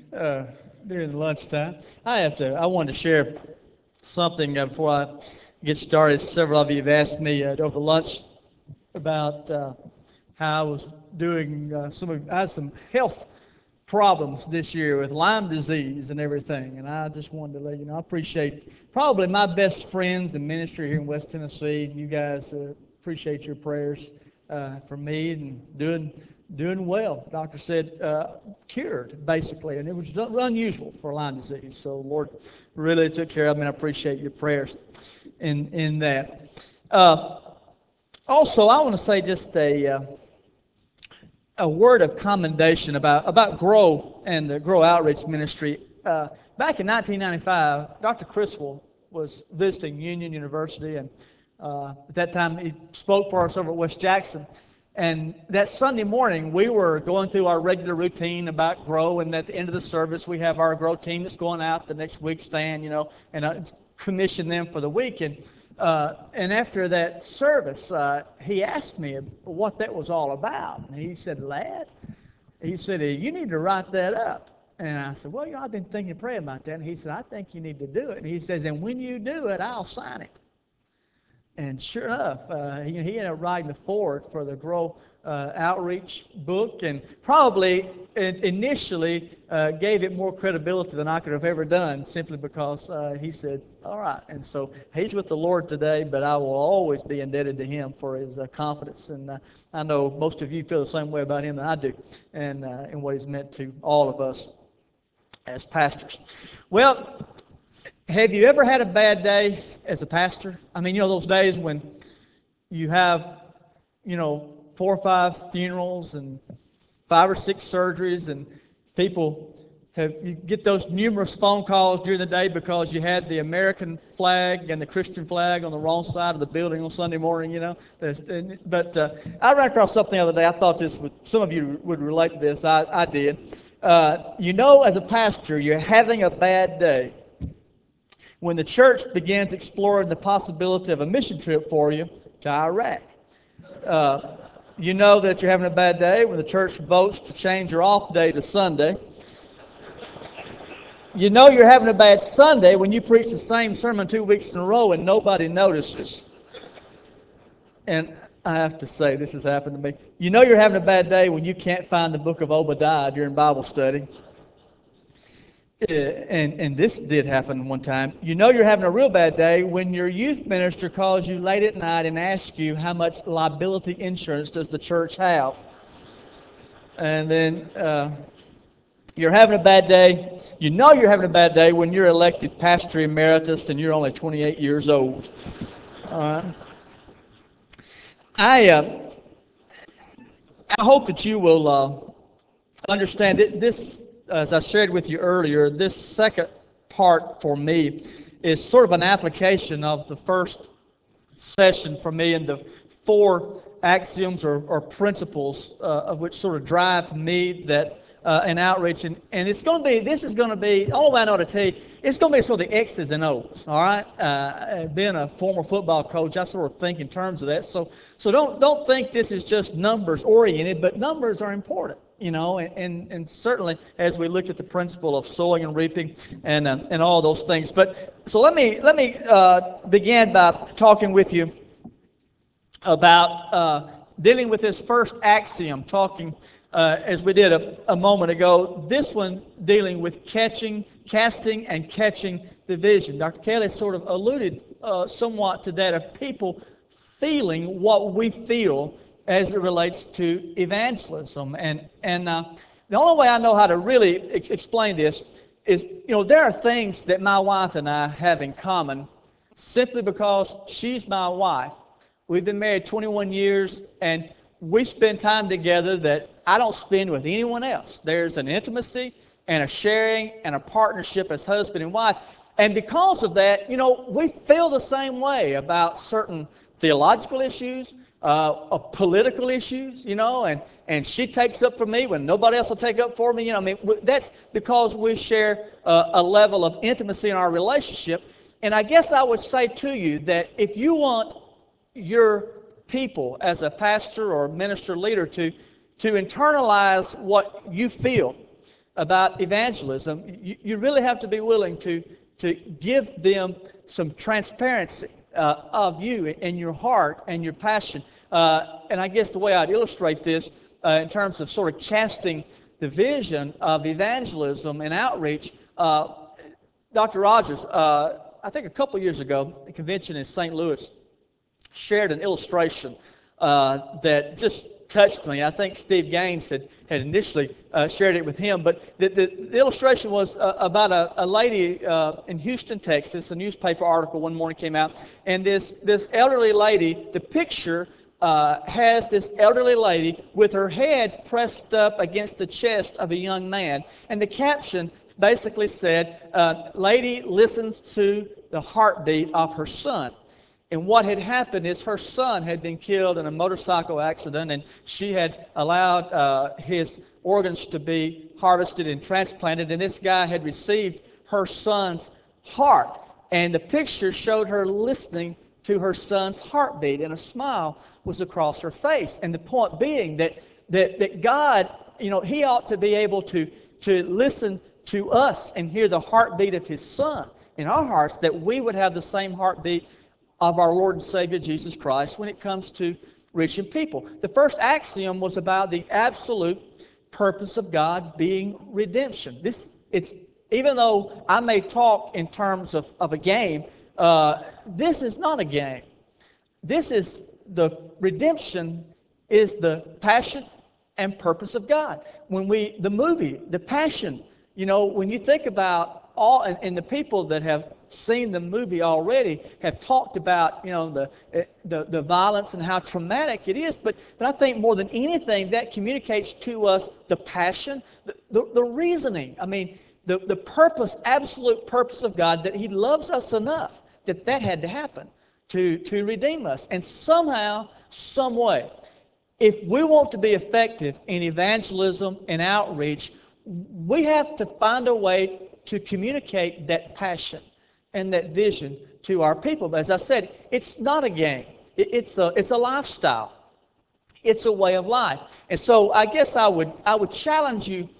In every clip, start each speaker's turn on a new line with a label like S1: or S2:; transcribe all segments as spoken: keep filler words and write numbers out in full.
S1: uh, during lunchtime. I have to. I wanted to share something uh, before I get started. Several of you have asked me uh, over lunch about uh, how I was doing. Uh, some of, I had some health problems this year with Lyme disease and everything, and I just wanted to let you know I appreciate probably my best friends in ministry here in West Tennessee. You guys uh, appreciate your prayers uh, for me and doing doing well. Doctor said uh, cured basically, and it was unusual for Lyme disease. So Lord really took care of me. And I appreciate your prayers in in that. Uh, also, I want to say just a. Uh, a word of commendation about, about Grow and the Grow Outreach Ministry. Uh, back in nineteen ninety-five, Doctor Criswell was visiting Union University, and uh, at that time he spoke for us over at West Jackson. And that Sunday morning, we were going through our regular routine about Grow, and at the end of the service, we have our Grow team that's going out the next week, stand, you know, and uh, commission them for the week. And uh, and after that service, uh, he asked me what that was all about. And he said, "Lad," he said, "you need to write that up." And I said, "Well, you know, I've been thinking and praying about that." And he said, "I think you need to do it." And he says, "And when you do it, I'll sign it." And sure enough, uh, he, he ended up writing the foreword for the Grow uh, Outreach book, and probably it initially uh, gave it more credibility than I could have ever done, simply because uh, he said, "All right." And so he's with the Lord today, but I will always be indebted to him for his uh, confidence. And uh, I know most of you feel the same way about him than I do, and, uh, and what he's meant to all of us as pastors. Well, have you ever had a bad day as a pastor? I mean, you know, those days when you have, you know, four or five funerals and five or six surgeries, and people have, you get those numerous phone calls during the day because you had the American flag and the Christian flag on the wrong side of the building on Sunday morning, you know. But uh, I ran across something the other day. I thought this would, some of you would relate to this. I, I did. Uh, you know, as a pastor, you're having a bad day when the church begins exploring the possibility of a mission trip for you to Iraq. Uh, you know that you're having a bad day when the church votes to change your off day to Sunday. You know you're having a bad Sunday when you preach the same sermon two weeks in a row and nobody notices. And I have to say, this has happened to me. You know you're having a bad day when you can't find the book of Obadiah during Bible study. Uh, and, and this did happen one time. You know you're having a real bad day when your youth minister calls you late at night and asks you how much liability insurance does the church have. And then uh, you're having a bad day. You know you're having a bad day when you're elected pastor emeritus and you're only twenty-eight years old. Uh, I uh, I hope that you will uh, understand that this, as I shared with you earlier, this second part for me is sort of an application of the first session for me, and the four axioms or, or principles uh, of which sort of drive me that uh, in outreach. And, and it's going to be, this is going to be, all I know to tell you, it's going to be sort of the X's and O's, all right? Uh, being a former football coach, I sort of think in terms of that. So, so don't, don't think this is just numbers oriented, but numbers are important. You know, and, and, and certainly as we look at the principle of sowing and reaping and uh, and all those things. But so let me let me uh, begin by talking with you about uh, dealing with this first axiom, talking uh, as we did a, a moment ago. This one dealing with catching, casting, and catching the vision. Doctor Kelly sort of alluded uh, somewhat to that, of people feeling what we feel as it relates to evangelism. And and uh, the only way I know how to really ex- explain this is, you know, there are things that my wife and I have in common simply because she's my wife. We've been married twenty-one years, and we spend time together that I don't spend with anyone else. There's an intimacy and a sharing and a partnership as husband and wife. And because of that, you know, we feel the same way about certain theological issues, uh, political issues, you know, and, and she takes up for me when nobody else will take up for me. You know, I mean, that's because we share uh, a level of intimacy in our relationship. And I guess I would say to you that if you want your people as a pastor or minister leader to, to internalize what you feel, about evangelism, you, you really have to be willing to, to give them some transparency uh, of you and your heart and your passion. Uh, and I guess the way I'd illustrate this uh, in terms of sort of casting the vision of evangelism and outreach, uh, Doctor Rogers, uh, I think a couple years ago, a convention in Saint Louis, shared an illustration uh, that just touched me. I think Steve Gaines had, had initially uh, shared it with him, but the, the, the illustration was uh, about a, a lady uh, in Houston, Texas. A newspaper article one morning came out, and this, this elderly lady, the picture uh, has this elderly lady with her head pressed up against the chest of a young man, and the caption basically said, uh, lady listens to the heartbeat of her son. And what had happened is her son had been killed in a motorcycle accident, and she had allowed uh, his organs to be harvested and transplanted, and this guy had received her son's heart. And the picture showed her listening to her son's heartbeat, and a smile was across her face. And the point being that, that, that God, you know, He ought to be able to, to listen to us and hear the heartbeat of His Son in our hearts, that we would have the same heartbeat of our Lord and Savior Jesus Christ when it comes to reaching people. The first axiom was about the absolute purpose of God being redemption. This, it's, even though I may talk in terms of, of a game, uh, this is not a game. This is the redemption is the passion and purpose of God. When we, the movie, The Passion, you know, when you think about all, and, and the people that have seen the movie already have talked about, you know, the the, the violence and how traumatic it is. But, but I think more than anything, that communicates to us the passion, the, the, the reasoning. I mean, the, the purpose, absolute purpose of God, that He loves us enough that that had to happen to, to redeem us. And somehow, some way, if we want to be effective in evangelism and outreach, we have to find a way to communicate that passion and that vision to our people. But as I said, it's not a game. It's a, it's a lifestyle. It's a way of life. And so I guess I would, I would challenge you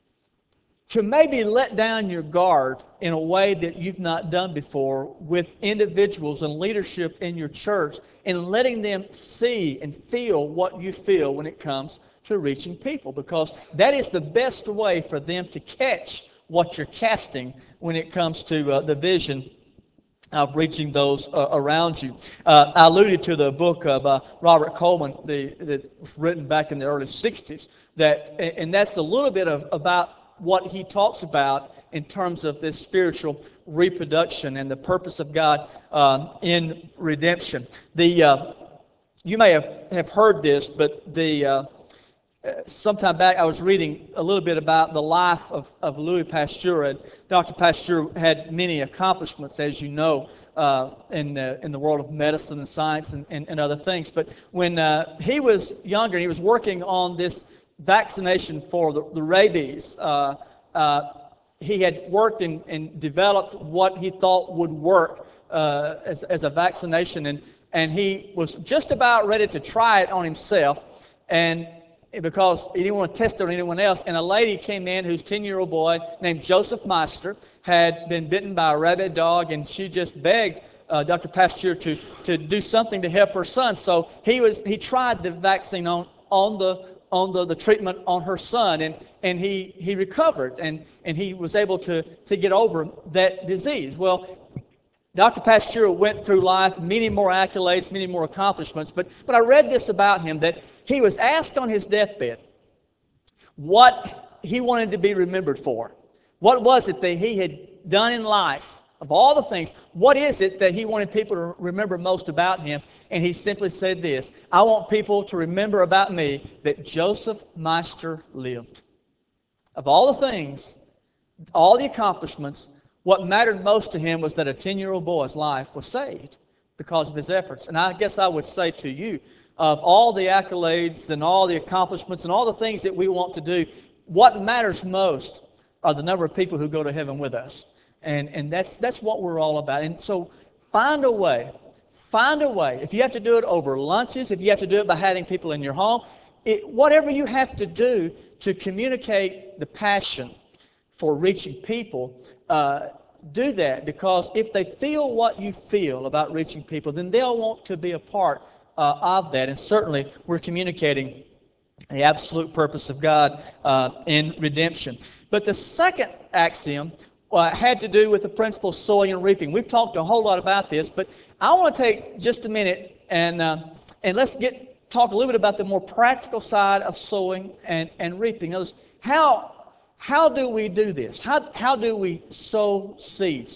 S1: to maybe let down your guard in a way that you've not done before with individuals and leadership in your church, and letting them see and feel what you feel when it comes to reaching people, because that is the best way for them to catch what you're casting when it comes to uh, the vision of reaching those uh, around you. Uh, I alluded to the book of uh, Robert Coleman the, that was written back in the early sixties, that, and that's a little bit of about what he talks about in terms of this spiritual reproduction and the purpose of God uh, in redemption. The uh, you may have, have heard this, but the uh, sometime back, I was reading a little bit about the life of, of Louis Pasteur. And Doctor Pasteur had many accomplishments, as you know, uh, in, the, in the world of medicine and science and, and, and other things. But when uh, he was younger, he was working on this vaccination for the, the rabies. Uh, uh, he had worked and, and developed what he thought would work uh, as, as a vaccination. And, and he was just about ready to try it on himself. And because he didn't want to test it on anyone else. And a lady came in whose ten-year-old boy named Joseph Meister had been bitten by a rabid dog, and she just begged uh, Doctor Pasteur to, to do something to help her son. So he was he tried the vaccine on, on the on the, the treatment on her son, and, and he, he recovered, and, and he was able to, to get over that disease. Well, Doctor Pasteur went through life, many more accolades, many more accomplishments, but, but I read this about him, that he was asked on his deathbed what he wanted to be remembered for. What was it that he had done in life? Of all the things, what is it that he wanted people to remember most about him? And he simply said this: I want people to remember about me that Joseph Meister lived. Of all the things, all the accomplishments, what mattered most to him was that a ten-year-old boy's life was saved because of his efforts. And I guess I would say to you, of all the accolades and all the accomplishments and all the things that we want to do, what matters most are the number of people who go to heaven with us. And, and that's, that's what we're all about. And so find a way, find a way. If you have to do it over lunches, if you have to do it by having people in your home, it, whatever you have to do to communicate the passion for reaching people, uh, do that, because if they feel what you feel about reaching people, then they'll want to be a part uh, of that. And certainly we're communicating the absolute purpose of God uh, in redemption. But the second axiom uh, had to do with the principle of sowing and reaping. We've talked a whole lot about this, but I want to take just a minute and uh, and let's get talk a little bit about the more practical side of sowing and, and reaping. Notice, how how do we do this? How how do we sow seeds?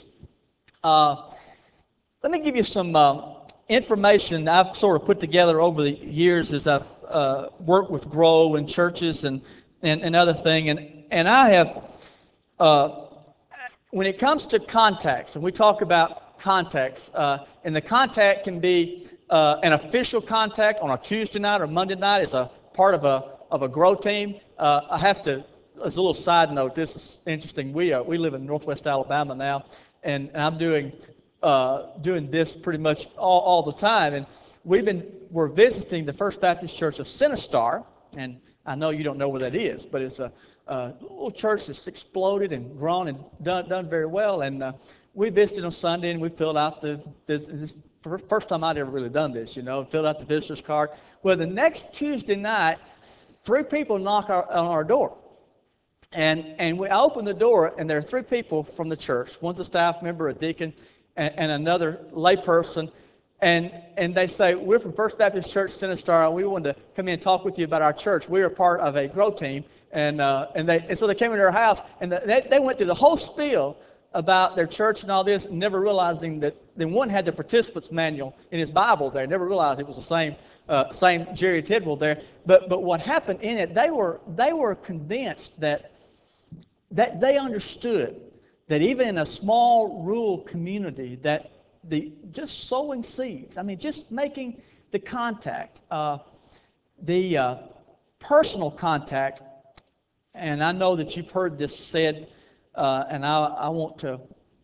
S1: Uh, let me give you some uh, information I've sort of put together over the years as I've uh, worked with Grow and churches and, and, and other thing. And, and I have, uh, when it comes to contacts, and we talk about contacts, uh, and the contact can be uh, an official contact on a Tuesday night or Monday night as a part of a of a Grow team. Uh, I have to, as a little side note, this is interesting. We uh, we live in Northwest Alabama now, and, and I'm doing uh, doing this pretty much all, all the time. And we've been we're visiting the First Baptist Church of Sinistar, and I know you don't know where that is, but it's a, a little church that's exploded and grown and done done very well. And uh, we visited on Sunday, and we filled out the this, this first time I'd ever really done this, you know, filled out the visitor's card. Well, the next Tuesday night, three people knock our, on our door. And and we open the door, and there are three people from the church. One's a staff member, a deacon, and, and another layperson. And and they say, we're from First Baptist Church Sinistar, and we wanted to come in and talk with you about our church. We are part of a Grow team. And uh, and they and so they came into our house, and the, they, they went through the whole spiel about their church and all this, never realizing that then one had the participants manual in his Bible there. Never realized it was the same uh, same Jerry Tidwell there. But but what happened in it, they were they were convinced that that they understood that even in a small rural community, that the just sowing seeds, I mean, just making the contact, uh, the uh, personal contact, and I know that you've heard this said, uh, and I, I want to,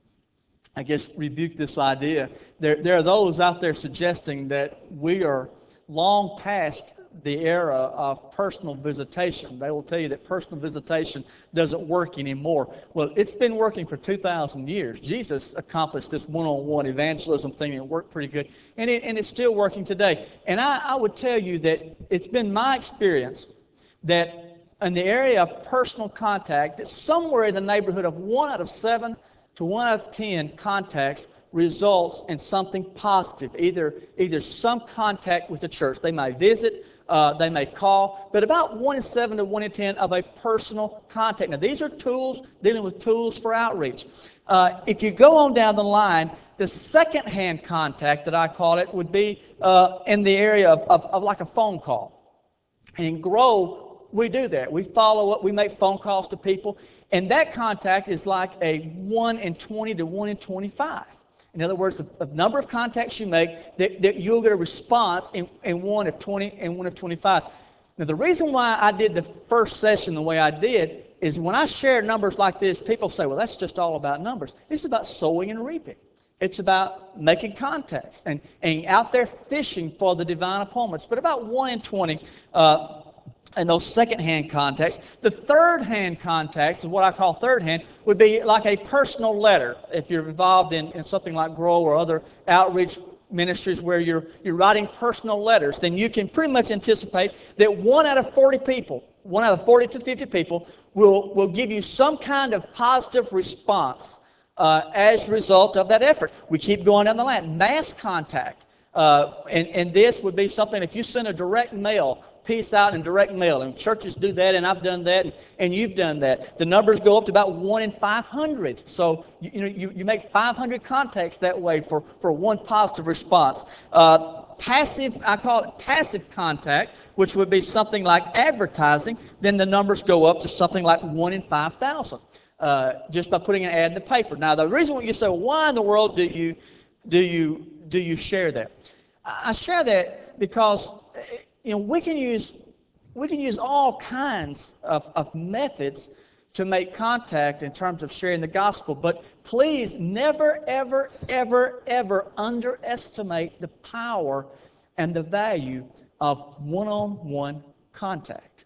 S1: I guess, rebuke this idea. There, there are those out there suggesting that we are long past the era of personal visitation. They will tell you that personal visitation doesn't work anymore. Well, it's been working for two thousand years. Jesus accomplished this one-on-one evangelism thing, and it worked pretty good. And, it, and it's still working today. And I, I would tell you that it's been my experience that in the area of personal contact, that somewhere in the neighborhood of one out of seven to one out of ten contacts results in something positive, either either some contact with the church. They may visit, uh, they may call, but about one in seven to one in ten of a personal contact. Now, these are tools, dealing with tools for outreach. Uh, if you go on down the line, the second-hand contact that I call it would be uh, in the area of, of, of like a phone call. And in Grow, we do that. We follow up, we make phone calls to people, and that contact is like a one in twenty to one in twenty-five. In other words, the, the number of contacts you make, that, that you'll get a response in, in one of twenty and one of twenty-five. Now, the reason why I did the first session the way I did is when I share numbers like this, people say, well, that's just all about numbers. It's about sowing and reaping. It's about making contacts and, and out there fishing for the divine appointments. But about one in twenty, uh, and those second-hand contacts. The third-hand contacts is what I call third-hand, would be like a personal letter. If you're involved in, in something like Grow or other outreach ministries where you're you're writing personal letters, then you can pretty much anticipate that one out of forty people, one out of forty to fifty people will, will give you some kind of positive response uh, as a result of that effort. We keep going down the line. Mass contact. Uh, and, and this would be something, if you send a direct mail piece out in direct mail, and churches do that, and I've done that, and, and you've done that. The numbers go up to about one in five hundred. So you, you know you, you make five hundred contacts that way for, for one positive response. Uh, passive, I call it passive contact, which would be something like advertising. Then the numbers go up to something like one in five thousand, uh, just by putting an ad in the paper. Now, the reason why you say, well, why in the world do you do you do you share that? I share that because, you know, we can use we can use all kinds of, of methods to make contact in terms of sharing the gospel, but please never, ever, ever, ever underestimate the power and the value of one-on-one contact.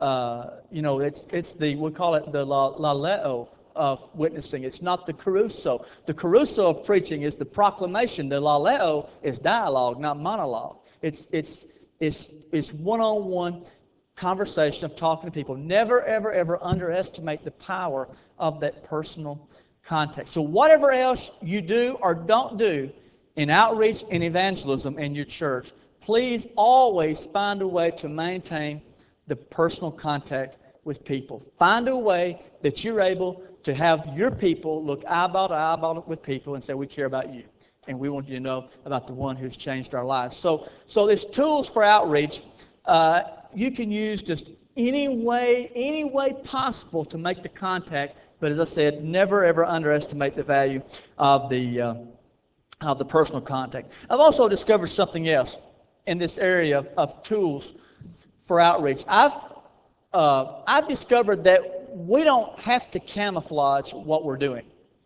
S1: Uh, you know, it's it's the we call it the la, laleo of witnessing. It's not the caruso. The caruso of preaching is the proclamation. The laleo is dialogue, not monologue. It's it's it's it's one-on-one conversation of talking to people. Never, ever, ever underestimate the power of that personal contact. So whatever else you do or don't do in outreach and evangelism in your church, please always find a way to maintain the personal contact with people. Find a way that you're able to have your people look eyeball to eyeball with people and say, we care about you, and we want you to know about the one who's changed our lives. So, so there's tools for outreach. Uh, you can use just any way, any way possible to make the contact. But as I said, never ever underestimate the value of the uh, of the personal contact. I've also discovered something else in this area of, of tools for outreach. I've uh, I've discovered that we don't have to camouflage what we're doing.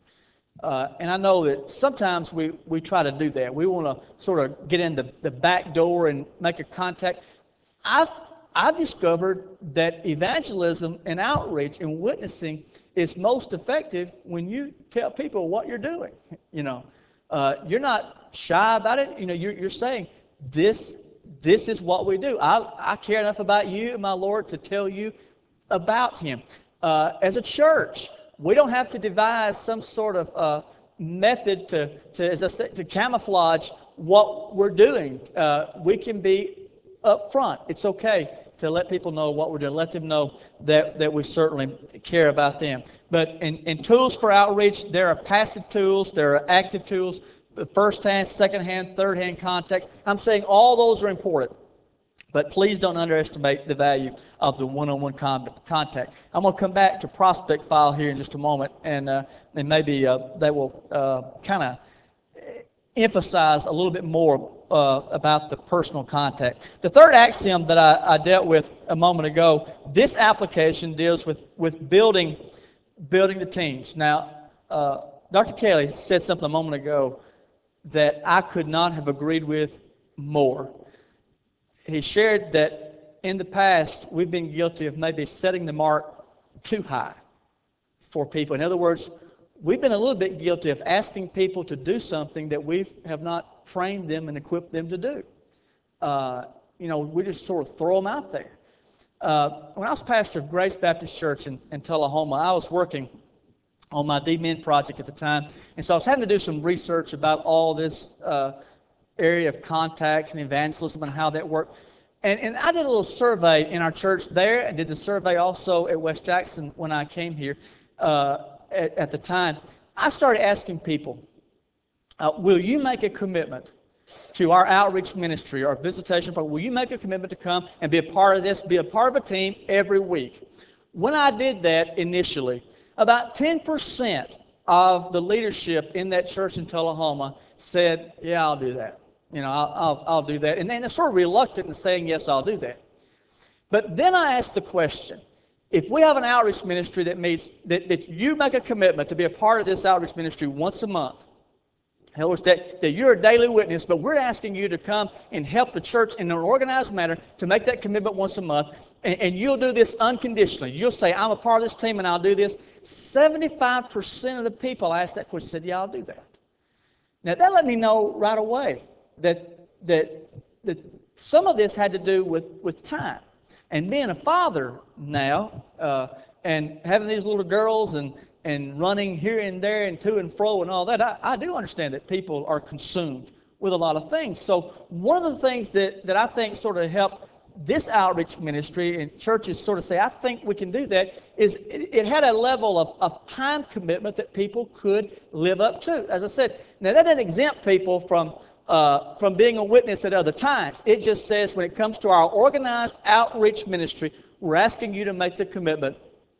S1: Uh, and I know that sometimes we, we try to do that. We want to sort of get in the, the back door and make a contact. I've, I've discovered that evangelism and outreach and witnessing is most effective when you tell people what you're doing. You know, uh, you're not shy about it. You know, you're, you're saying, this, this is what we do. I, I care enough about you, my Lord, to tell you about Him. Uh, as a church, we don't have to devise some sort of uh, method to, to, as I said, to camouflage what we're doing. Uh, we can be up front. It's okay to let people know what we're doing. Let them know that, that we certainly care about them. But in, in tools for outreach, there are passive tools, there are active tools, first-hand, second-hand, third-hand context. I'm saying all those are important. But please don't underestimate the value of the one-on-one con- contact. I'm going to come back to prospect file here in just a moment, and, uh, and maybe uh, that will uh, kind of emphasize a little bit more uh, about the personal contact. The third axiom that I, I dealt with a moment ago, this application deals with, with building, building the teams. Now, uh, Doctor Kelly said something a moment ago that I could not have agreed with more. He shared that in the past, we've been guilty of maybe setting the mark too high for people. In other words, we've been a little bit guilty of asking people to do something that we have not trained them and equipped them to do. Uh, you know, we just sort of throw them out there. Uh, when I was pastor of Grace Baptist Church in, in Tullahoma, I was working on my D-Men project at the time. And so I was having to do some research about all this uh area of contacts and evangelism and how that worked. And, and I did a little survey in our church there. I did the survey also at West Jackson when I came here uh, at, at the time. I started asking people, uh, will you make a commitment to our outreach ministry or visitation program? Will you make a commitment to come and be a part of this, be a part of a team every week? When I did that initially, about ten percent of the leadership in that church in Tullahoma said, yeah, I'll do that. You know, I'll, I'll, I'll do that. And then they're sort of reluctant in saying, yes, I'll do that. But then I asked the question, if we have an outreach ministry that meets, that, that you make a commitment to be a part of this outreach ministry once a month, in other words, that, that you're a daily witness, but we're asking you to come and help the church in an organized manner to make that commitment once a month, and, and you'll do this unconditionally. You'll say, I'm a part of this team and I'll do this. seventy-five percent of the people I asked that question said, yeah, I'll do that. Now, that let me know right away that, that, that some of this had to do with, with time. And being a father now, uh, and having these little girls and, and running here and there and to and fro and all that, I, I do understand that people are consumed with a lot of things. So one of the things that, that I think sort of helped this outreach ministry and churches sort of say, I think we can do that, is it, it had a level of, of time commitment that people could live up to. As I said, now that doesn't exempt people from Uh, from being a witness at other times. It just says when it comes to our organized outreach ministry, we're asking you to make the commitment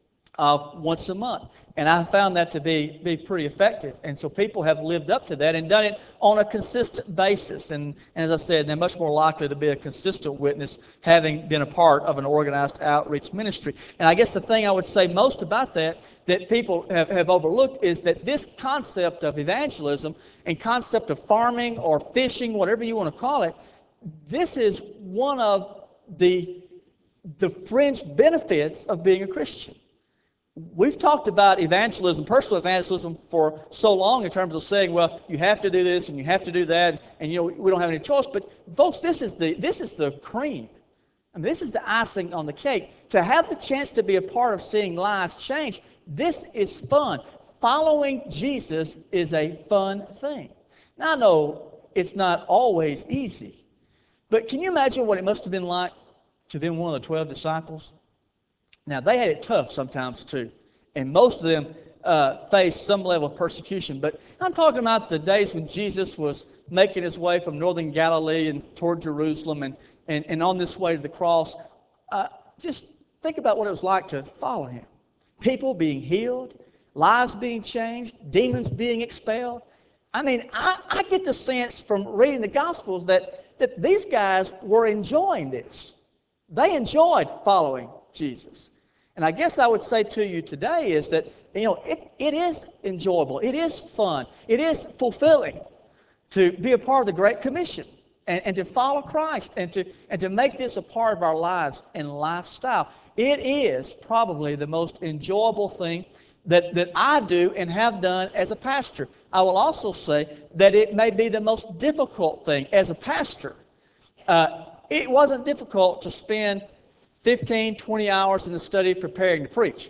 S1: of once a month. And I found that to be, be pretty effective. And so people have lived up to that and done it on a consistent basis. And, and as I said, they're much more likely to be a consistent witness having been a part of an organized outreach ministry. And I guess the thing I would say most about that, that people have, have overlooked, is that this concept of evangelism and concept of farming or fishing, whatever you want to call it, this is one of the the fringe benefits of being a Christian. We've talked about evangelism, personal evangelism, for so long in terms of saying, well, you have to do this and you have to do that, and you know we don't have any choice. But folks, this is the this is the cream. I mean, this is the icing on the cake. To have the chance to be a part of seeing lives change, this is fun. Following Jesus is a fun thing. Now, I know it's not always easy, but can you imagine what it must have been like to have been one of the twelve disciples? Now, they had it tough sometimes too, and most of them uh, faced some level of persecution. But I'm talking about the days when Jesus was making his way from northern Galilee and toward Jerusalem and, and, and on this way to the cross. Uh, just think about what it was like to follow him. People being healed, lives being changed, demons being expelled. I mean, I, I get the sense from reading the Gospels that, that these guys were enjoying this. They enjoyed following Jesus. And I guess I would say to you today is that, you know, it, it is enjoyable. It is fun. It is fulfilling to be a part of the Great Commission and, and to follow Christ and to, and to make this a part of our lives and lifestyle. It is probably the most enjoyable thing that, that I do and have done as a pastor. I will also say that it may be the most difficult thing as a pastor. Uh, it wasn't difficult to spend fifteen, twenty hours in the study preparing to preach.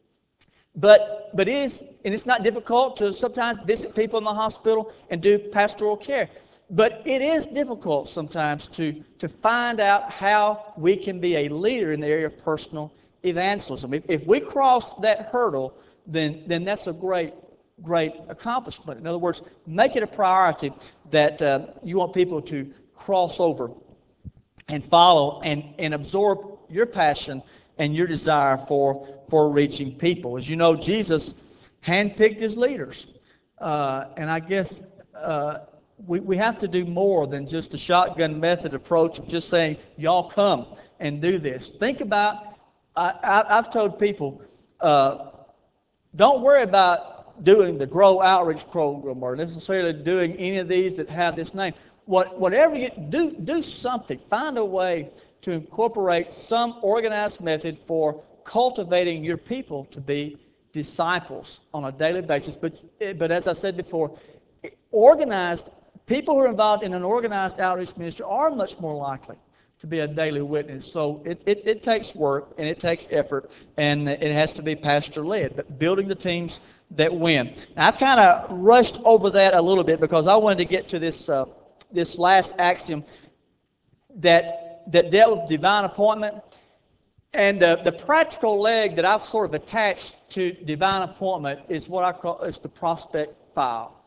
S1: But but it is, and it's not difficult to sometimes visit people in the hospital and do pastoral care. But it is difficult sometimes to, to find out how we can be a leader in the area of personal evangelism. If, if we cross that hurdle, then, then that's a great, great accomplishment. In other words, make it a priority that uh, you want people to cross over and follow and, and absorb your passion and your desire for, for reaching people. As you know, Jesus handpicked his leaders. Uh, and I guess uh, we, we have to do more than just a shotgun method approach of just saying, y'all come and do this. Think about, I, I, I've told people, uh, don't worry about doing the Grow Outreach Program or necessarily doing any of these that have this name. What, whatever you do, do something. Find a way to incorporate some organized method for cultivating your people to be disciples on a daily basis. But, but as I said before, organized people who are involved in an organized outreach ministry are much more likely to be a daily witness. So it, it, it takes work and it takes effort, and it has to be pastor-led. But building the teams that win. Now, I've kind of rushed over that a little bit because I wanted to get to this uh, this last axiom that that dealt with divine appointment. And the, the practical leg that I've sort of attached to divine appointment is what I call is the prospect file.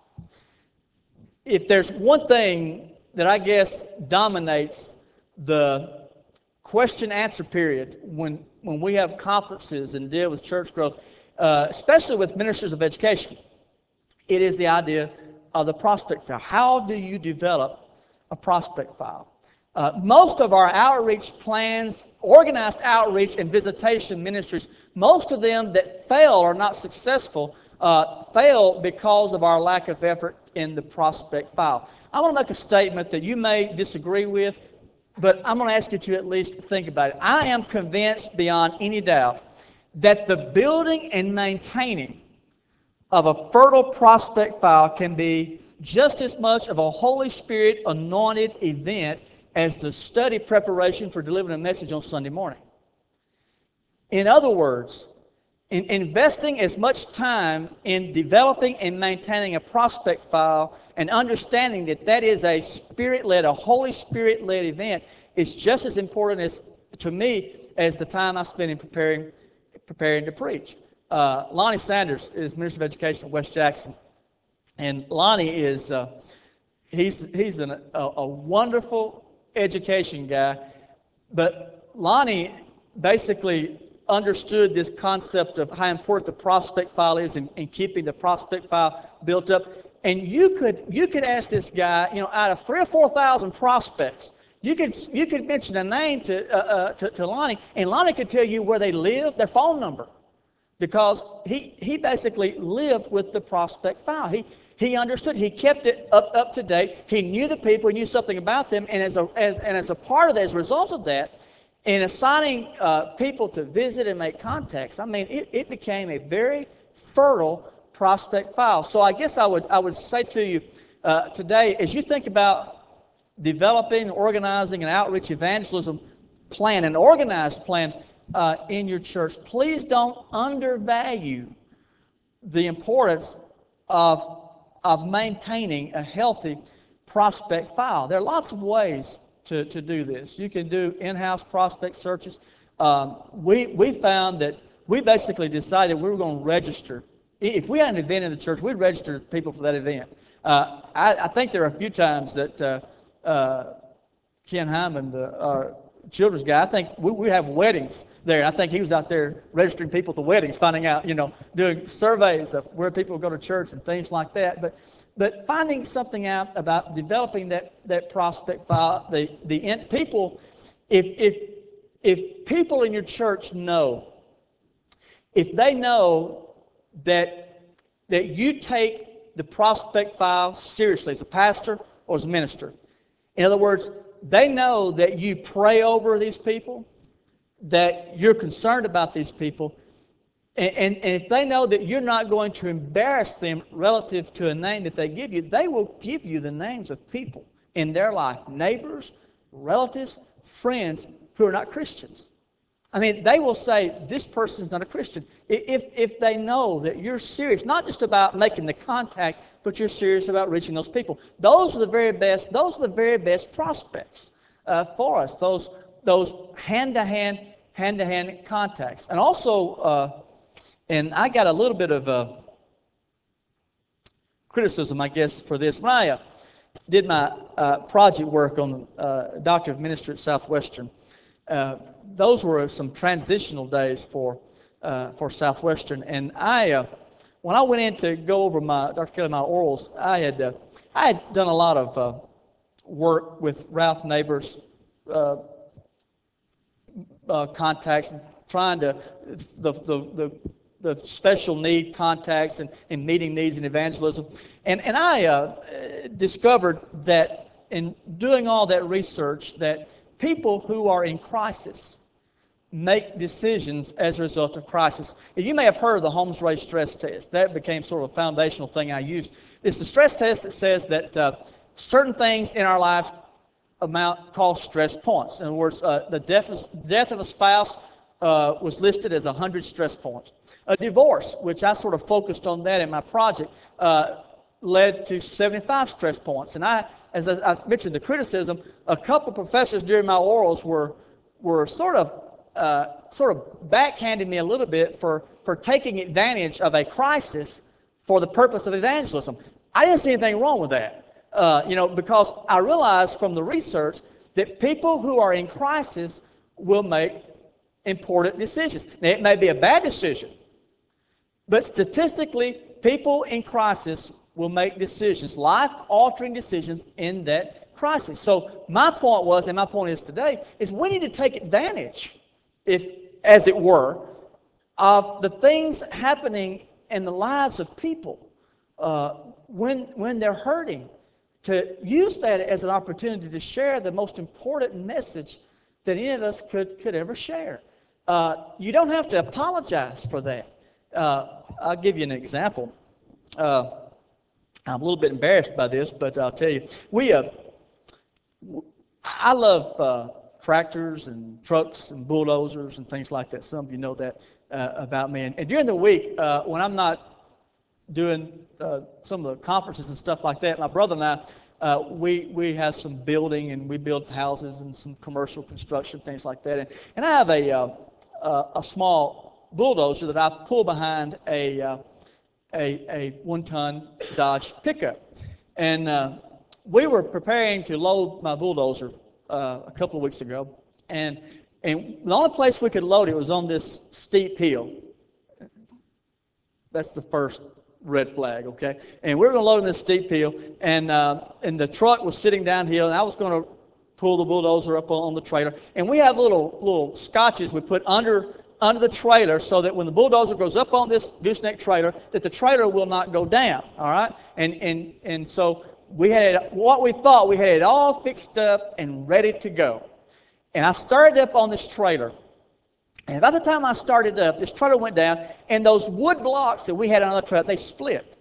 S1: If there's one thing that I guess dominates the question-answer period when, when we have conferences and deal with church growth, uh, especially with ministers of education, it is the idea of the prospect file. How do you develop a prospect file? Uh, most of our outreach plans, organized outreach and visitation ministries, most of them that fail or not successful, uh, fail because of our lack of effort in the prospect file. I want to make a statement that you may disagree with, but I'm going to ask you to at least think about it. I am convinced beyond any doubt that the building and maintaining of a fertile prospect file can be just as much of a Holy Spirit anointed event as the study preparation for delivering a message on Sunday morning. In other words, in investing as much time in developing and maintaining a prospect file and understanding that that is a Spirit-led, a Holy Spirit-led event is just as important as to me as the time I spend in preparing preparing to preach. Uh, Lonnie Sanders is Minister of Education at West Jackson, and Lonnie is uh, he's he's an, a, a wonderful education guy, but Lonnie basically understood this concept of how important the prospect file is in, in keeping the prospect file built up. And you could you could ask this guy, you know, out of three or four thousand prospects, you could you could mention a name to, uh, uh, to to Lonnie, and Lonnie could tell you where they live, their phone number, because he he basically lived with the prospect file. He He understood. He kept it up, up to date. He knew the people. He knew something about them. And as a as, and as a part of that, as a result of that, in assigning uh, people to visit and make contacts, I mean, it, it became a very fertile prospect file. So I guess I would I would say to you uh, today, as you think about developing, organizing an outreach evangelism plan, an organized plan uh, in your church, please don't undervalue the importance of, of maintaining a healthy prospect file. There are lots of ways to, to do this. You can do in-house prospect searches. Um, we, we found that we basically decided we were going to register. If we had an event in the church, we'd register people for that event. Uh, I, I think there are a few times that uh, uh, Ken Hyman, the uh, children's guy, I think we, we have weddings there. I think he was out there registering people to weddings, finding out, you know, doing surveys of where people go to church and things like that. But but finding something out about developing that, that prospect file, the the in, people, if if if people in your church know, if they know that that you take the prospect file seriously as a pastor or as a minister, in other words, they know that you pray over these people, that you're concerned about these people, and, and, and if they know that you're not going to embarrass them relative to a name that they give you, they will give you the names of people in their life, neighbors, relatives, friends who are not Christians. I mean, they will say, this person's not a Christian. If, if they know that you're serious, not just about making the contact, but you're serious about reaching those people. Those are the very best, those are the very best prospects uh, for us, those, those hand-to-hand, hand-to-hand contacts. And also, uh, and I got a little bit of uh, criticism, I guess, for this. When I uh, did my uh, project work on the uh, Doctor of Ministry at Southwestern, uh, those were some transitional days for uh, for Southwestern, and I uh, when I went in to go over my Doctor Kelly my orals, I had uh, I had done a lot of uh, work with Ralph Neighbors uh, uh, contacts, trying to the the, the the special need contacts and, and meeting needs in evangelism, and and I uh, discovered that in doing all that research that people who are in crisis make decisions as a result of crisis. You may have heard of the Holmes Race stress test. That became sort of a foundational thing I used. It's the stress test that says that uh, certain things in our lives amount cause stress points. In other words, uh, the death of, death of a spouse uh, was listed as one hundred stress points. A divorce, which I sort of focused on that in my project, uh, led to seventy-five stress points. And I, as I, I mentioned the criticism, a couple of professors during my orals were were sort of uh, sort of backhanded me a little bit for, for taking advantage of a crisis for the purpose of evangelism. I didn't see anything wrong with that, uh, you know, because I realized from the research that people who are in crisis will make important decisions. Now, it may be a bad decision, but statistically, people in crisis will make decisions, life-altering decisions in that crisis. So my point was, and my point is today, is we need to take advantage, if, as it were, of the things happening in the lives of people uh, when, when they're hurting, to use that as an opportunity to share the most important message that any of us could, could ever share. Uh, you don't have to apologize for that. Uh, I'll give you an example. Uh, I'm a little bit embarrassed by this, but I'll tell you. We, uh, I love uh, tractors and trucks and bulldozers and things like that. Some of you know that uh, about me. And, and during the week, uh, when I'm not doing uh, some of the conferences and stuff like that, my brother and I, uh, we we have some building, and we build houses and some commercial construction, things like that. And, and I have a uh, uh, a small bulldozer that I pull behind a uh, a, a one-ton Dodge pickup. And uh, we were preparing to load my bulldozer uh, a couple of weeks ago, and and the only place we could load it was on this steep hill. That's the first red flag, okay? And we were going to load on this steep hill, and uh, and the truck was sitting downhill, and I was going to pull the bulldozer up on, on the trailer. And we have little little scotches we put under under the trailer so that when the bulldozer goes up on this gooseneck trailer, that the trailer will not go down, all right? And and and so we had what we thought we had it all fixed up and ready to go. And I started up on this trailer. And by the time I started up, this trailer went down, and those wood blocks that we had on the trailer, they split.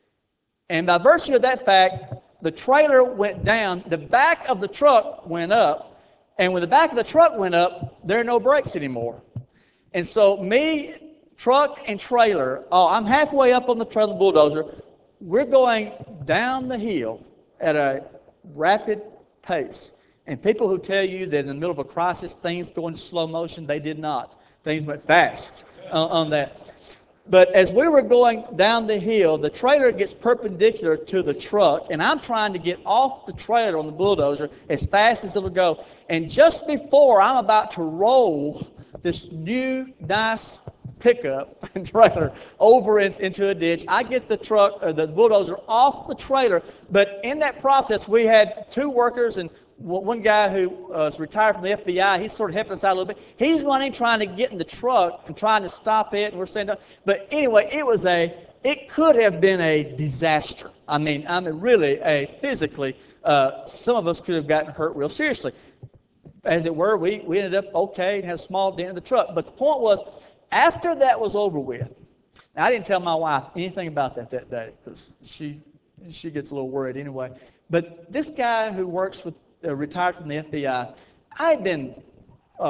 S1: And by virtue of that fact, the trailer went down, the back of the truck went up, and when the back of the truck went up, there are no brakes anymore. And so me, truck and trailer, oh, I'm halfway up on the trailer bulldozer. We're going down the hill at a rapid pace. And people who tell you that in the middle of a crisis, things go into slow motion, they did not. Things went fast uh, on that. But as we were going down the hill, the trailer gets perpendicular to the truck, and I'm trying to get off the trailer on the bulldozer as fast as it'll go. And just before I'm about to roll this new, nice pickup and trailer over in, into a ditch, I get the truck, or the bulldozer off the trailer. But in that process, we had two workers, and one guy who uh, was retired from the F B I, he's sort of helping us out a little bit. He's running, trying to get in the truck and trying to stop it, and we're standing up. But anyway, it was a, it could have been a disaster. I mean, I mean, really, a physically, uh, some of us could have gotten hurt real seriously. As it were, we, we ended up okay and had a small dent in the truck. But the point was, after that was over with, now I didn't tell my wife anything about that that day because she she gets a little worried anyway. But this guy who works with Uh, retired from the F B I, I had been, uh,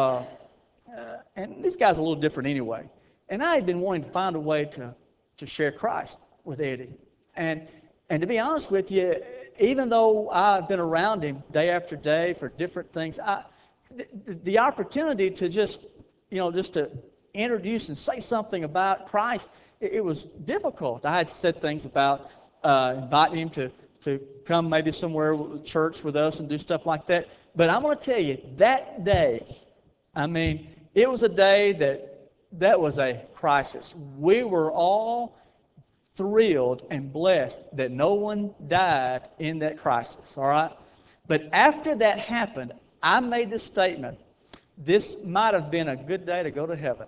S1: uh, and this guy's a little different anyway, and I had been wanting to find a way to, to share Christ with Eddie. And, and to be honest with you, even though I've been around him day after day for different things, I, the, the opportunity to just, you know, just to introduce and say something about Christ, it, it was difficult. I had said things about uh, inviting him to to come maybe somewhere, church with us and do stuff like that. But I'm going to tell you, that day, I mean, it was a day that, that was a crisis. We were all thrilled and blessed that no one died in that crisis, all right? But after that happened, I made this statement, this might have been a good day to go to heaven.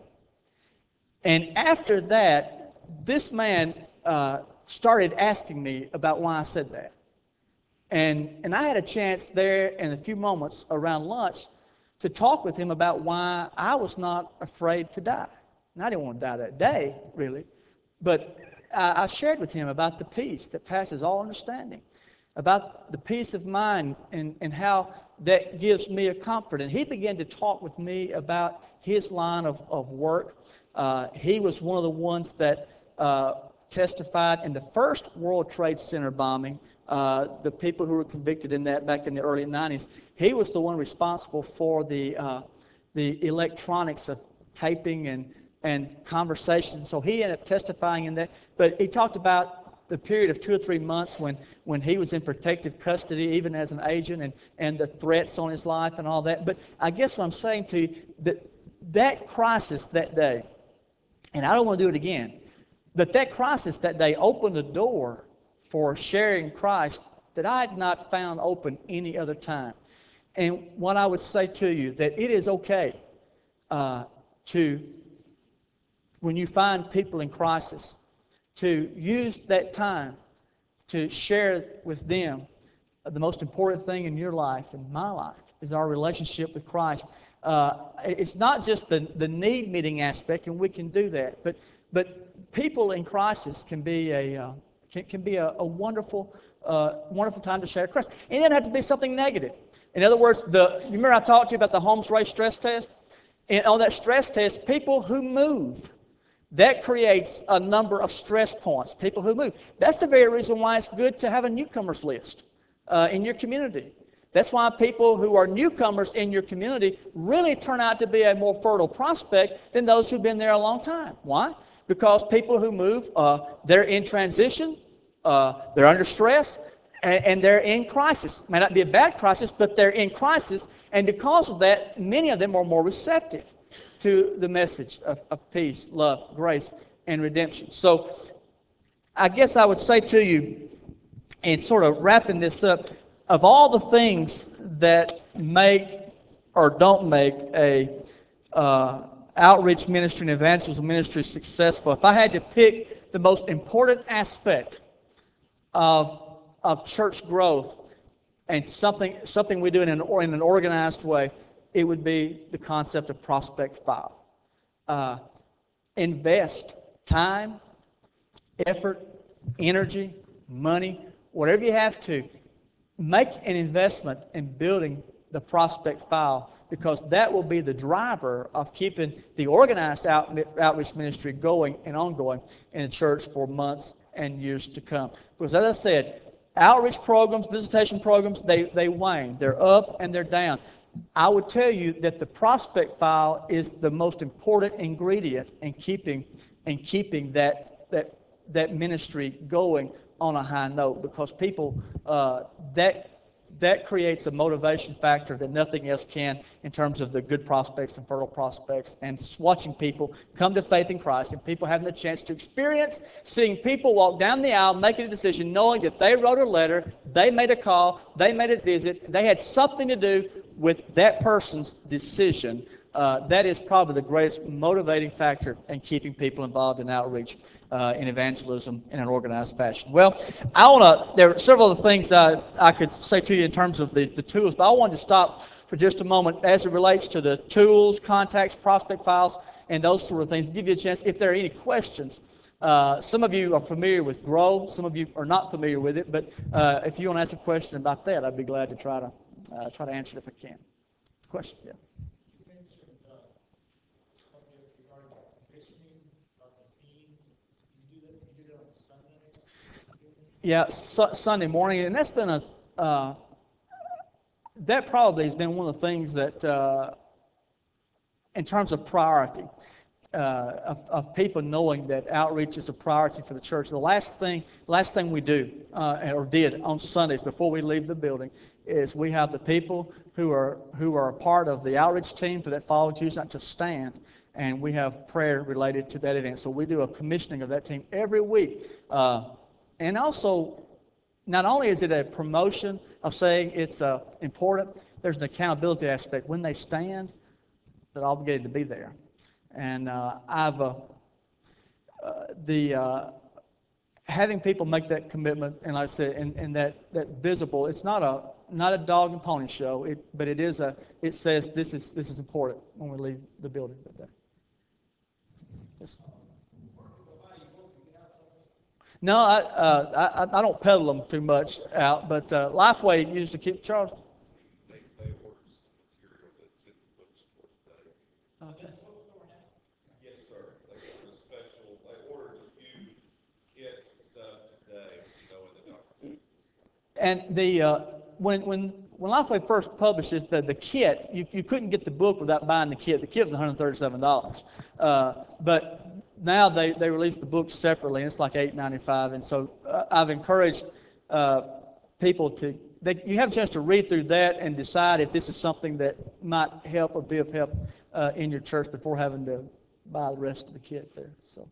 S1: And after that, this man uh, started asking me about why I said that. And, and I had a chance there in a few moments around lunch to talk with him about why I was not afraid to die. And I didn't want to die that day, really. But I, I shared with him about the peace that passes all understanding, about the peace of mind and, and how that gives me a comfort. And he began to talk with me about his line of, of work. Uh, he was one of the ones that uh, testified in the first World Trade Center bombing. Uh, the people who were convicted in that back in the early nineties, he was the one responsible for the uh, the electronics of taping and, and conversations. So he ended up testifying in that. But he talked about the period of two or three months when, when he was in protective custody, even as an agent, and, and the threats on his life and all that. But I guess what I'm saying to you, that that crisis that day, and I don't want to do it again, but that crisis that day opened the door for sharing Christ that I had not found open any other time. And what I would say to you, that it is okay uh, to, when you find people in crisis, to use that time to share with them the most important thing in your life, in my life, is our relationship with Christ. Uh, it's not just the, the need-meeting aspect, and we can do that, but, but people in crisis can be a... Uh, Can, can be a, a wonderful, uh, wonderful time to share Christ. It doesn't have to be something negative. In other words, the you remember I talked to you about the Holmes Race stress test? And on that stress test, people who move, that creates a number of stress points. People who move. That's the very reason why it's good to have a newcomers list uh, in your community. That's why people who are newcomers in your community really turn out to be a more fertile prospect than those who've been there a long time. Why? Because people who move, uh, they're in transition, uh, they're under stress, and, and they're in crisis. It may not be a bad crisis, but they're in crisis, and because of that, many of them are more receptive to the message of, of peace, love, grace, and redemption. So I guess I would say to you, and sort of wrapping this up, of all the things that make or don't make a uh, outreach ministry and evangelism ministry successful, if I had to pick the most important aspect of, of church growth and something something we do in an, in an organized way, it would be the concept of prospect file. Uh, invest time, effort, energy, money, whatever you have to. Make an investment in building the prospect file, because that will be the driver of keeping the organized out, outreach ministry going and ongoing in the church for months and years to come. Because as I said, outreach programs, visitation programs, they, they wane. They're up and they're down. I would tell you that the prospect file is the most important ingredient in keeping in keeping that that that ministry going on a high note, because people uh, that that creates a motivation factor that nothing else can in terms of the good prospects and fertile prospects, and watching people come to faith in Christ, and people having the chance to experience seeing people walk down the aisle making a decision, knowing that they wrote a letter, they made a call, they made a visit, they had something to do with that person's decision. Uh, that is probably the greatest motivating factor in keeping people involved in outreach, uh, in evangelism in an organized fashion. Well, I want to, there are several other things I, I could say to you in terms of the, the tools, but I wanted to stop for just a moment as it relates to the tools, contacts, prospect files, and those sort of things. Give you a chance, if there are any questions. Uh, some of you are familiar with Grow, some of you are not familiar with it, but uh, if you want to ask a question about that, I'd be glad to try to uh, try to answer it if I can. Question, yeah. Yeah, su- Sunday morning, and that's been a uh, that probably has been one of the things that, uh, in terms of priority, uh, of, of people knowing that outreach is a priority for the church. The last thing, last thing we do uh, or did on Sundays before we leave the building is we have the people who are who are a part of the outreach team for that following Tuesday night to stand, and we have prayer related to that event. So we do a commissioning of that team every week. Uh, And also, not only is it a promotion of saying it's uh, important, there's an accountability aspect. When they stand, they're obligated to be there. And uh, I've uh, uh, the uh, having people make that commitment, and like I said, and, and that, that visible. It's not a not a dog and pony show, it, but it is a. It says this is this is important when we leave the building that day. Yes. No, I, uh, I I don't peddle them too much out, but uh, Lifeway used to keep Charles.
S2: They, they ordered some material that's in the bookstore today.
S1: Okay.
S2: Yes, sir. They ordered a special, they ordered a few kits and stuff today to go in the doctor.
S1: And the uh, when when when Lifeway first published this, the, the kit, you, you couldn't get the book without buying the kit. The kit was one hundred thirty-seven dollars. Uh, but now they, they release the book separately, and it's like eight ninety-five. And so uh, I've encouraged uh, people to, they, you have a chance to read through that and decide if this is something that might help or be of help uh, in your church before having to buy the rest of the kit there. So.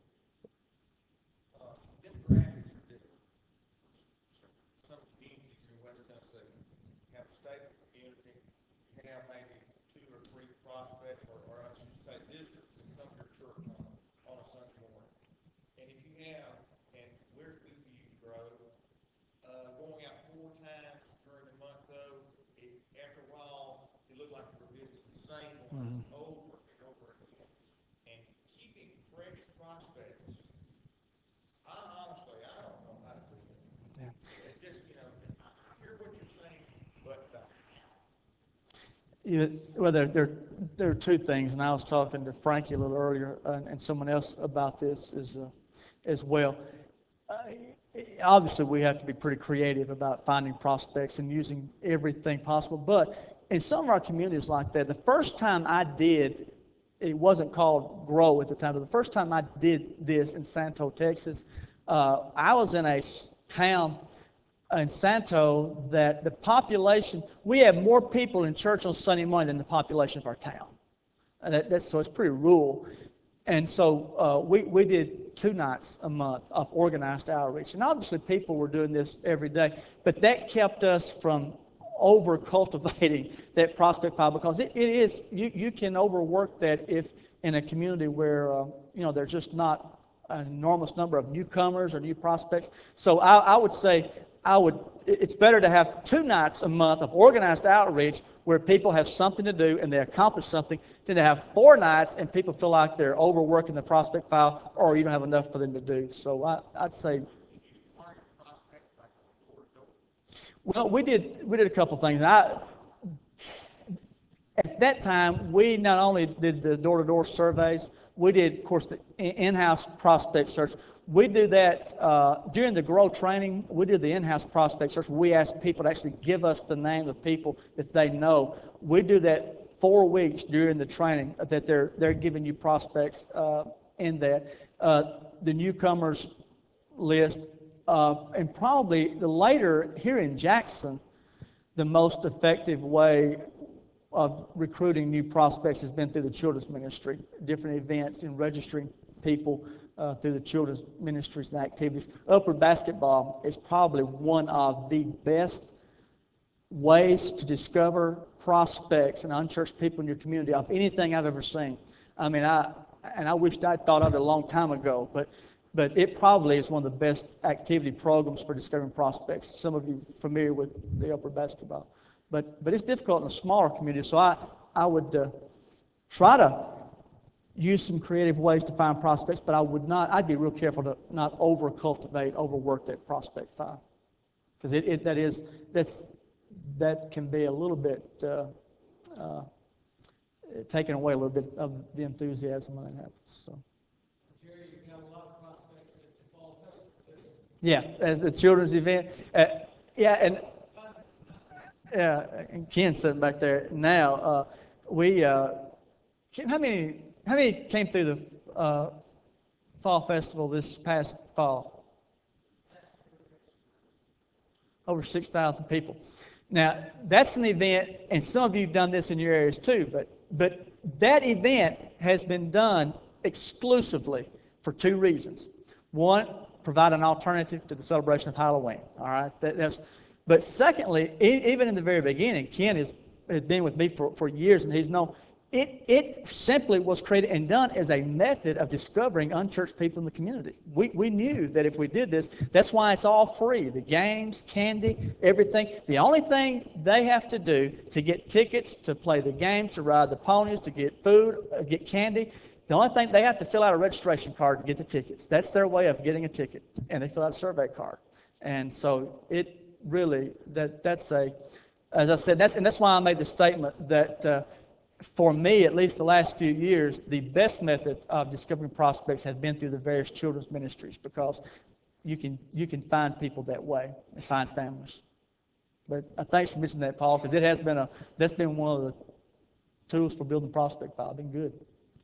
S3: Have a stable community, you can have maybe two or three prospects, or, or I should say districts that come to your church on, on a Sunday morning. And if you have, and we're good for you to grow, uh, going out four times during the month though, it, after a while, you look like you're visiting the same one
S1: Mm-hmm.
S3: over and over again. And keeping fresh prospects, I honestly, I don't know how to do that.
S1: Yeah.
S3: It just, you know, I, I hear what you're saying, but the
S1: Yeah, well, there, there, there are two things, and I was talking to Frankie a little earlier, uh, and someone else about this as, uh, as well. Uh, obviously, we have to be pretty creative about finding prospects and using everything possible, but in some of our communities like that, the first time I did, it wasn't called Grow at the time, but the first time I did this in Santo, Texas, uh, I was in a town in Santo that the population, we have more people in church on Sunday morning than the population of our town. And that, that's, so it's pretty rural. And so uh, we, we did two nights a month of organized outreach. And obviously people were doing this every day, but that kept us from over cultivating that prospect pile, because it, it is, you, you can overwork that if in a community where, uh, you know, there's just not an enormous number of newcomers or new prospects. So I, I would say, I would, it's better to have two nights a month of organized outreach where people have something to do and they accomplish something than to have four nights and people feel like they're overworking the prospect file or you don't have enough for them to do. So I, I'd say, well, we did we did a couple things. I, at that time, we not only did the door-to-door surveys, we did, of course, the in-house prospect search. We do that uh, during the Grow training. We do the in-house prospect search. We ask people to actually give us the name of people that they know. We do that four weeks during the training that they're they're giving you prospects uh, in that. Uh, the newcomers list, uh, and probably the later here in Jackson, the most effective way of recruiting new prospects has been through the children's ministry, different events and registering people uh, through the children's ministries and activities. Upward Basketball is probably one of the best ways to discover prospects and unchurched people in your community of anything I've ever seen. I mean, I and I wished I'd thought of it a long time ago, but but it probably is one of the best activity programs for discovering prospects. Some of you are familiar with the Upward Basketball. But but it's difficult in a smaller community, so I, I would uh, try to use some creative ways to find prospects, but I would not, I'd be real careful to not over-cultivate, overwork that prospect file. Because it, it, that is, that's, that can be a little bit, uh, uh, taking away a little bit of the enthusiasm when that happens. So.
S4: Jerry, you got a lot of prospects at the fall festival.
S1: Yeah, as the children's event. Uh, yeah, and yeah, and Ken's sitting back there now. Uh, we, uh, Ken, how many, how many came through the uh, fall festival this past fall? Over six thousand people. Now, that's an event, and some of you have done this in your areas too, but but that event has been done exclusively for two reasons. One, provide an alternative to the celebration of Halloween. All right, that, that's. But secondly, e- even in the very beginning, Ken has, has been with me for, for years, and he's known it. It simply was created and done as a method of discovering unchurched people in the community. We we knew that if we did this, that's why it's all free. The games, candy, everything. The only thing they have to do to get tickets, to play the games, to ride the ponies, to get food, uh, get candy. The only thing, they have to fill out a registration card to get the tickets. That's their way of getting a ticket, and they fill out a survey card. And so it really, that that's a, as I said, that's and that's why I made the statement that uh, for me, at least the last few years, the best method of discovering prospects has been through the various children's ministries, because you can you can find people that way and find families. But uh, thanks for mentioning that, Paul, because it has been a that's been one of the tools for building prospect file. It's been good.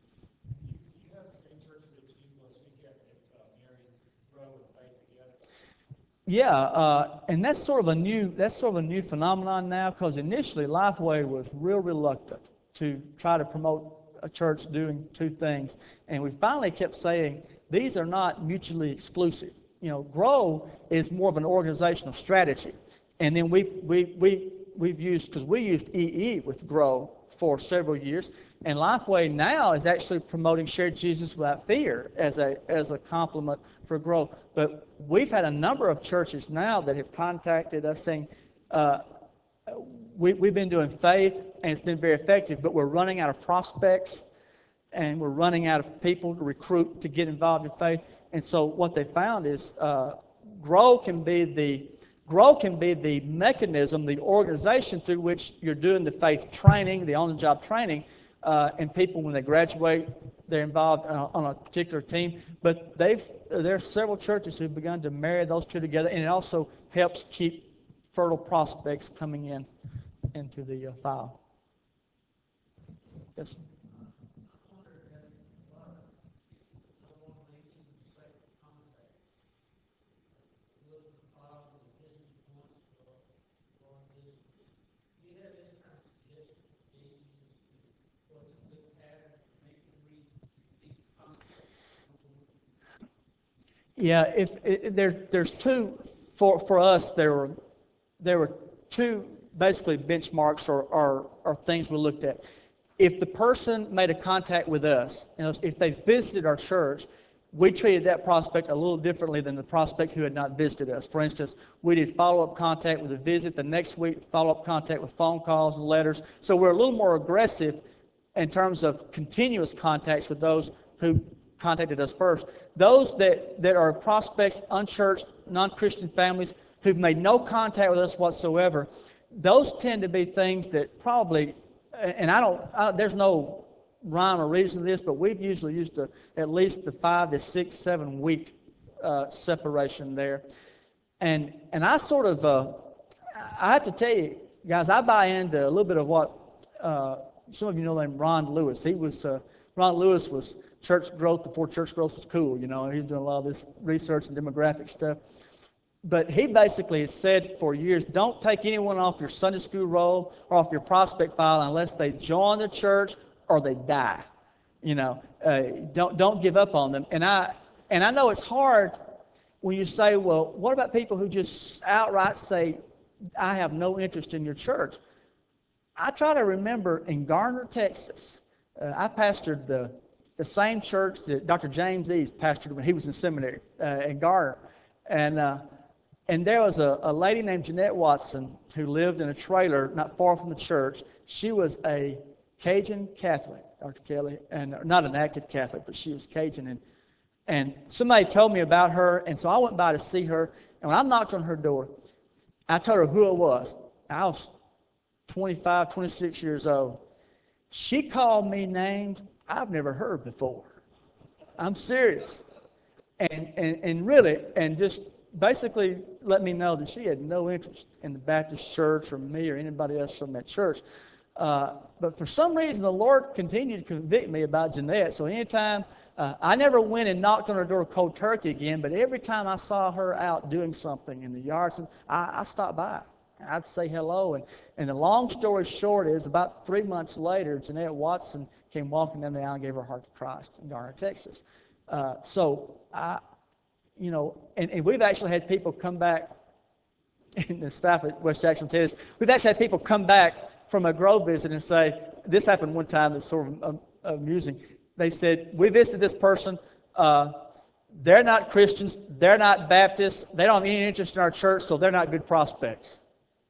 S4: You have the same churches that you will speak at, uh, Mary, Grow, and Faith together.
S1: Yeah, uh, and that's sort of a new that's sort of a new phenomenon now, because initially Lifeway was real reluctant to try to promote a church doing two things, and we finally kept saying these are not mutually exclusive. You know, Grow is more of an organizational strategy, and then we we we we've used because we used E E with Grow for several years, and Lifeway now is actually promoting Share Jesus Without Fear as a as a complement for Grow. But we've had a number of churches now that have contacted us saying, uh, we, we've been doing Faith, and it's been very effective, but we're running out of prospects, and we're running out of people to recruit to get involved in Faith. And so what they found is uh, Grow can be the Grow can be the mechanism, the organization through which you're doing the faith training, the on-the-job training, uh, and people, when they graduate, they're involved uh, on a particular team. But they've there are several churches who've begun to marry those two together, and it also helps keep fertile prospects coming in into the uh, file. Yes. Yeah, if it, there's there's two for for us there were there were two basically benchmarks or, or or things we looked at. If the person made a contact with us, you know, if they visited our church, we treated that prospect a little differently than the prospect who had not visited us. For instance, we did follow-up contact with a visit. The next week, follow-up contact with phone calls and letters. So we're a little more aggressive in terms of continuous contacts with those who contacted us first. Those that, that are prospects, unchurched, non-Christian families who've made no contact with us whatsoever, those tend to be things that probably, and I don't, I, there's no rhyme or reason to this, but we've usually used a, at least the five to six, seven week uh, separation there. And and I sort of, uh, I have to tell you, guys, I buy into a little bit of what uh, some of you know named Ron Lewis. He was, uh, Ron Lewis was church growth before church growth was cool, you know, he was doing a lot of this research and demographic stuff. But he basically has said for years, don't take anyone off your Sunday school roll or off your prospect file unless they join the church or they die. You know, uh, don't don't give up on them. And I and I know it's hard when you say, well, what about people who just outright say, I have no interest in your church? I try to remember in Garner, Texas, uh, I pastored the the same church that Doctor James East pastored when he was in seminary uh, in Garner, and uh, and there was a, a lady named Jeanette Watson who lived in a trailer not far from the church. She was a Cajun Catholic, Doctor Kelly, and not an active Catholic, but she was Cajun. And, and somebody told me about her, and so I went by to see her. And when I knocked on her door, I told her who it was. I was twenty-five, twenty-six years old. She called me names I've never heard before. I'm serious. And, and, and really, and just basically let me know that she had no interest in the Baptist church or me or anybody else from that church. Uh, but for some reason, the Lord continued to convict me about Jeanette. So anytime, uh, I never went and knocked on her door cold turkey again, but every time I saw her out doing something in the yards, I, I stopped by. I'd say hello. And, and the long story short is about three months later, Jeanette Watson came walking down the aisle and gave her heart to Christ in Garner, Texas. Uh, so, I, you know, and, and we've actually had people come back, and the staff at West Jackson Texas, we've actually had people come back from a Grove visit and say, this happened one time that's sort of um, amusing. They said, we visited this person, uh, they're not Christians, they're not Baptists, they don't have any interest in our church, so they're not good prospects.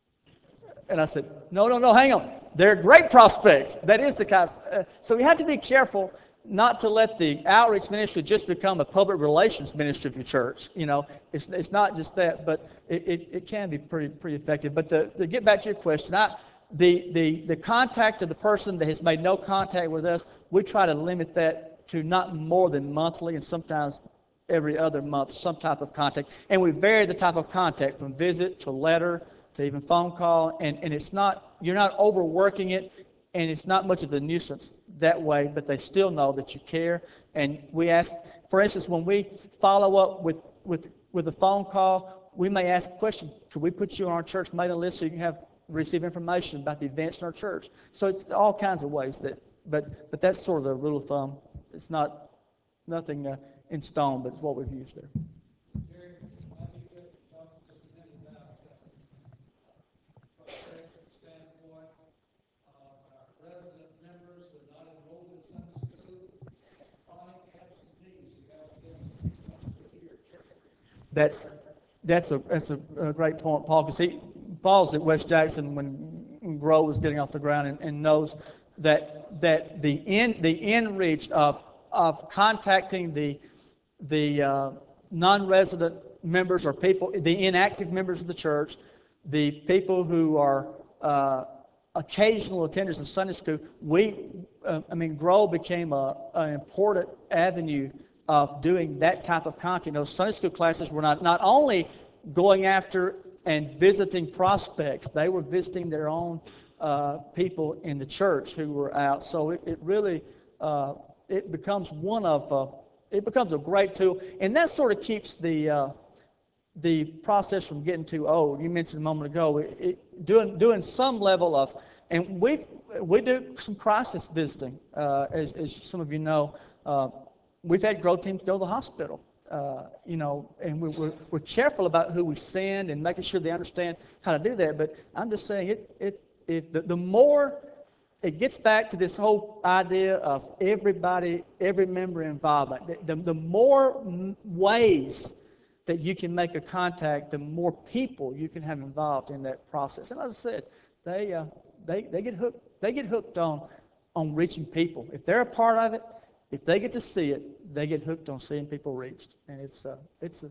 S1: And I said, no, no, no, hang on. They're great prospects. That is the kind of, uh, so we have to be careful not to let the outreach ministry just become a public relations ministry of your church. You know, it's it's not just that, but it, it, it can be pretty pretty effective. But the, to get back to your question, I, the, the, the contact of the person that has made no contact with us, we try to limit that to not more than monthly and sometimes every other month, some type of contact. And we vary the type of contact from visit to letter to even phone call. And, and it's not, you're not overworking it, and it's not much of a nuisance that way, but they still know that you care. And we ask, for instance, when we follow up with, with, with a phone call, we may ask a question, could we put you on our church mailing list so you can have receive information about the events in our church? So it's all kinds of ways that, but but that's sort of the rule of thumb. It's not nothing uh, in stone, but it's what we've used there.
S4: Jerry, might be good to talk just a minute about, uh, from a Frederick standpoint, of our resident members who are not enrolled in Sunday school, chronic absentees who have been to your church.
S1: That's that's a that's a, a great point, Paul, because he Paul's at West Jackson when Grow was getting off the ground, and, and knows that that the in the in reach of of contacting the the uh, non-resident members or people, the inactive members of the church, the people who are uh, occasional attenders of Sunday school. We, uh, I mean, Grow became a an important avenue of doing that type of content. Those Sunday school classes were not, not only going after and visiting prospects, they were visiting their own uh, people in the church who were out. So it, it really, uh, it becomes one of, uh, it becomes a great tool. And that sort of keeps the uh, the process from getting too old. You mentioned a moment ago, it, it, doing doing some level of, and we we do some crisis visiting, uh, as, as some of you know. Uh, We've had growth teams go to the hospital, uh, you know, and we, we're, we're careful about who we send and making sure they understand how to do that. But I'm just saying, it, it, it the, the more it gets back to this whole idea of everybody, every member involvement. The, the, the more m- ways that you can make a contact, the more people you can have involved in that process. And as I said, they uh, they they get hooked. They get hooked on on reaching people. If they're a part of it, if they get to see it, they get hooked on seeing people reached. And it's uh, it's a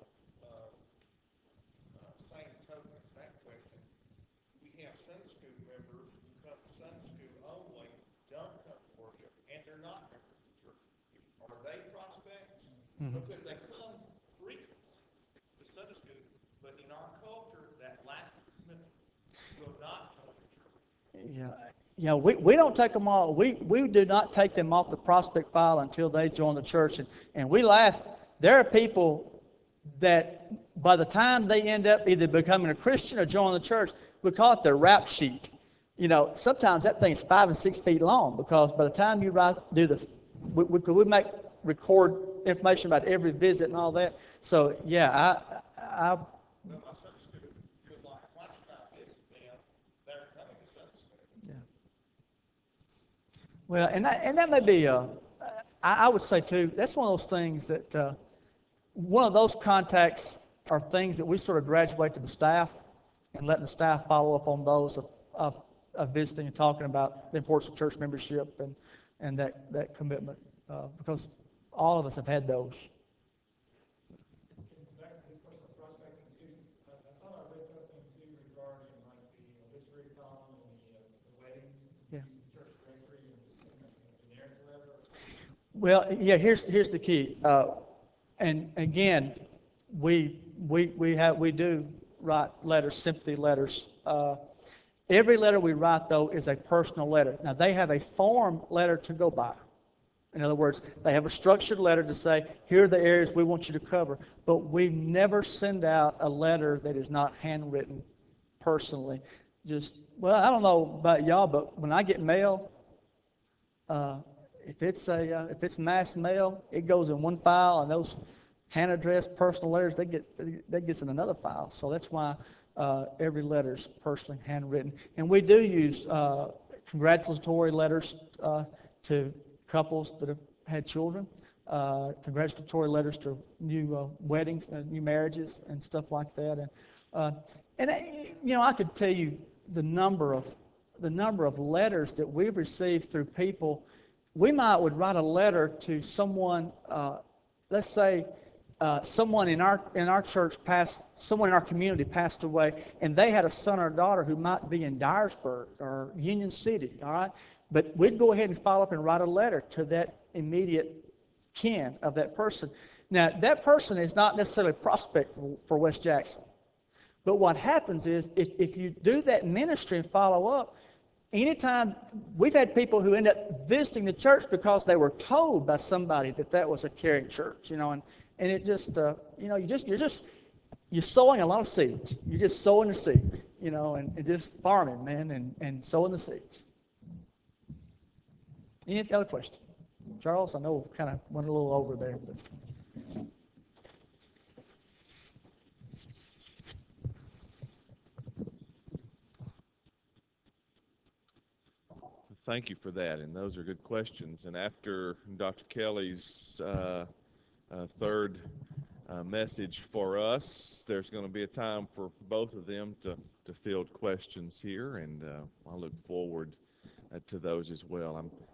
S3: Uh, same token, same question. We have Sunday school members who come to Sunday school only, don't come to worship, and they're not members of the church. Are they prospects? Because they come frequently to Sunday school, but in our culture, that lack of commitment will not join the church.
S1: yeah. You know, we, we don't take them all. We, we do not take them off the prospect file until they join the church. And, and we laugh. There are people that by the time they end up either becoming a Christian or joining the church, we call it their rap sheet. You know, sometimes that thing's five and six feet long because by the time you write, do the, we, we, we make, record information about every visit and all that. So, yeah, I, I,
S3: Well, my Sunday school feels like once I visit them, they're coming to Sunday school.
S1: yeah. Well, and that, and that may be, uh, I, I would say too, that's one of those things that, uh, one of those contacts are things that we sort of graduate to the staff and letting the staff follow up on those of, of, of visiting and talking about the importance of church membership and, and that, that commitment, uh, because all of us have had those.
S4: Back to this question of prospecting too, I, I thought I read something too regarding like the obituary column and the, uh, the wedding,
S1: Yeah.
S4: church directory, and just in a, in a generic letter.
S1: Well, yeah, here's, here's the key. Uh, and again, we, we, we, have, we do write letters, sympathy letters. Uh, every letter we write, though, is a personal letter. Now, they have a form letter to go by. In other words, they have a structured letter to say, here are the areas we want you to cover. But we never send out a letter that is not handwritten personally. Just, well, I don't know about y'all, but when I get mail, uh, if it's a uh, if it's mass mail, it goes in one file, and those hand addressed personal letters they get that gets in another file. So that's why uh, every letter is personally handwritten, and we do use uh, congratulatory letters uh, to couples that have had children, uh, congratulatory letters to new uh, weddings, uh, new marriages, and stuff like that. And uh, and uh, you know, I could tell you the number of the number of letters that we've received through people. We might would write a letter to someone, uh, let's say uh, someone in our in our church passed, someone in our community passed away, and they had a son or daughter who might be in Dyersburg or Union City, all right? But we'd go ahead and follow up and write a letter to that immediate kin of that person. Now, that person is not necessarily a prospect for, for West Jackson. But what happens is, if, if you do that ministry and follow up, anytime, we've had people who end up visiting the church because they were told by somebody that that was a caring church, you know, and, and it just, uh, you know, you just, you're just, you're sowing a lot of seeds. You're just sowing the seeds, you know, and, and just farming, man, and, and sowing the seeds. Any other question? Charles, I know we kind of went a little over there, but.
S2: Thank you for that, and those are good questions. And after Doctor Kelly's uh, uh, third uh, message for us, there's going to be a time for both of them to, to field questions here, and uh, I look forward uh, to those as well. I'm